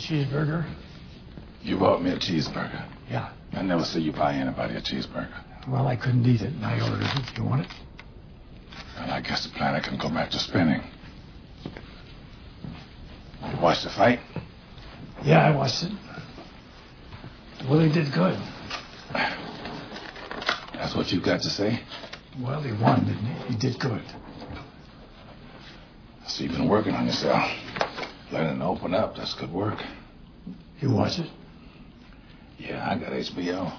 cheeseburger? You bought me a cheeseburger. Yeah. I never see you buy anybody a cheeseburger. Well, I couldn't eat it, and I ordered it. You want it? Well, I guess the planet can go back to spinning. You watched the fight? Yeah, I watched it. Willie did good. That's what you got to say? Well, he won, didn't he? He did good. So you've been working on yourself. Learning to open up, that's good work. You watch it? Yeah, I got HBO.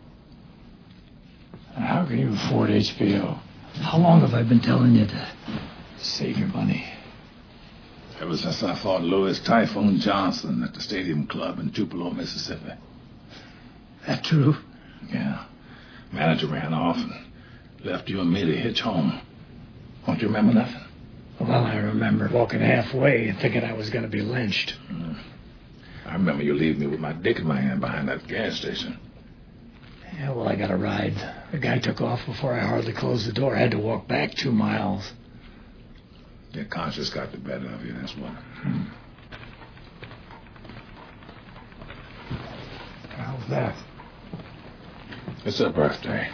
And how can you afford HBO? How long have I been telling you to save your money? Ever since I fought Louis Typhoon Johnson at the Stadium Club in Tupelo, Mississippi. That true? Yeah. Manager ran off and left you and me to hitch home. Don't you remember nothing? Well, I remember walking halfway and thinking I was going to be lynched. I remember you leaving me with my dick in my hand behind that gas station. Yeah, well, I got a ride. The guy took off before I hardly closed the door. I had to walk back 2 miles. Your conscience got the better of you, that's what. How's that? It's her birthday.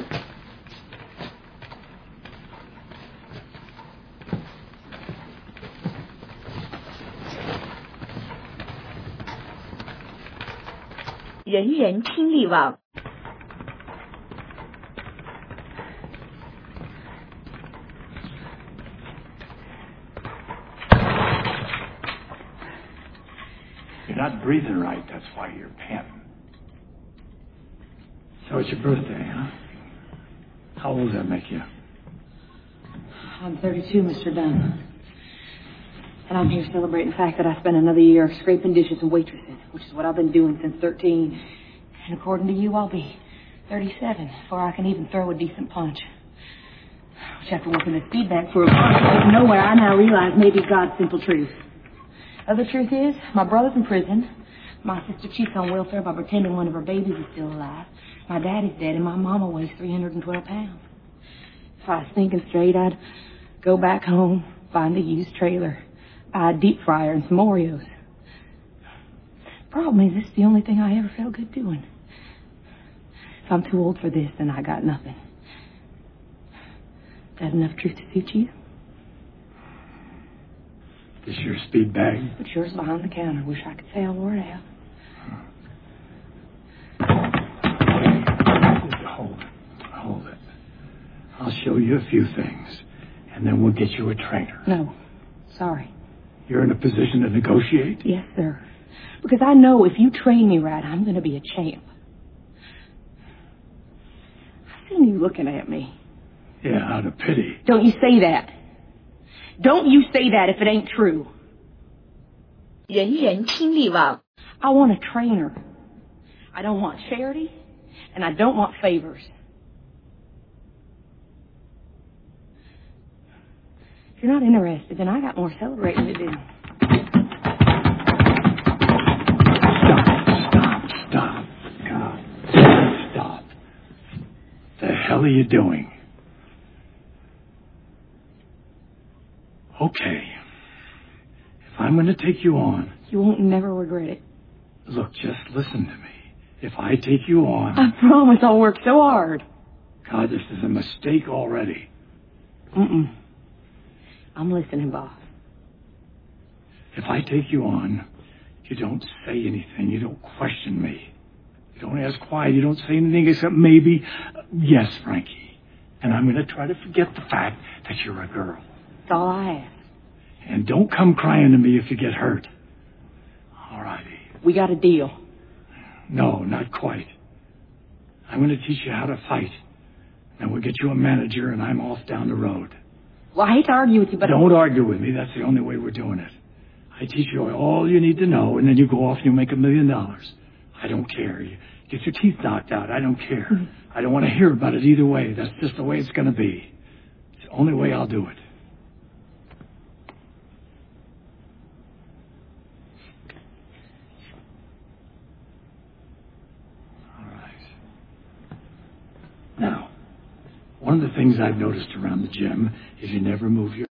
人人听力网。 You're not breathing right, that's why you're panting. So it's your birthday, huh? How old does that make you? I'm 32, Mr. Dunn. And I'm here celebrating the fact that I spent another year scraping dishes and waitressing, which is what I've been doing since 13. And according to you, I'll be 37 before I can even throw a decent punch. Which, after working this feedback for a month out of nowhere, I now realize may be God's simple truth. Other truth is, my brother's in prison. My sister cheats on welfare by pretending one of her babies is still alive. My daddy's dead, and my mama weighs 312 pounds. If I was thinking straight, I'd go back home, find a used trailer, buy a deep fryer and some Oreos. Problem is, this is the only thing I ever felt good doing. If I'm too old for this, then I got nothing. Is that enough truth to suit you? This your speed bag? But yours behind the counter. Wish I could say I wore it out. Hold it. I'll show you a few things, and then we'll get you a trainer. No. Sorry. You're in a position to negotiate? Yes, sir. Because I know if you train me right, I'm going to be a champ. I've seen you looking at me. Yeah, out of pity. Don't you say that. Don't you say that if it ain't true. 人人听力网。 I want a trainer. I don't want charity, and I don't want favors. If you're not interested, then I got more celebrating to do. Stop. God. Stop. The hell are you doing? Okay. If I'm going to take you on... You won't never regret it. Look, just listen to me. If I take you on... I promise I'll work so hard. God, this is a mistake already. I'm listening, boss. If I take you on, you don't say anything. You don't question me. You don't ask why. You don't say anything except maybe, yes, Frankie. And I'm going to try to forget the fact that you're a girl. That's all I ask. And don't come crying to me if you get hurt. All righty. We got a deal. No, not quite. I'm going to teach you how to fight. Then we'll get you a manager and I'm off down the road. Well, I hate to argue with you, but... Don't argue with me. That's the only way we're doing it. I teach you all you need to know, and then you go off and you make $1 million. I don't care. You get your teeth knocked out. I don't care. I don't want to hear about it either way. That's just the way it's going to be. It's the only way I'll do it. All right. Now, one of the things I've noticed around the gym is you never move your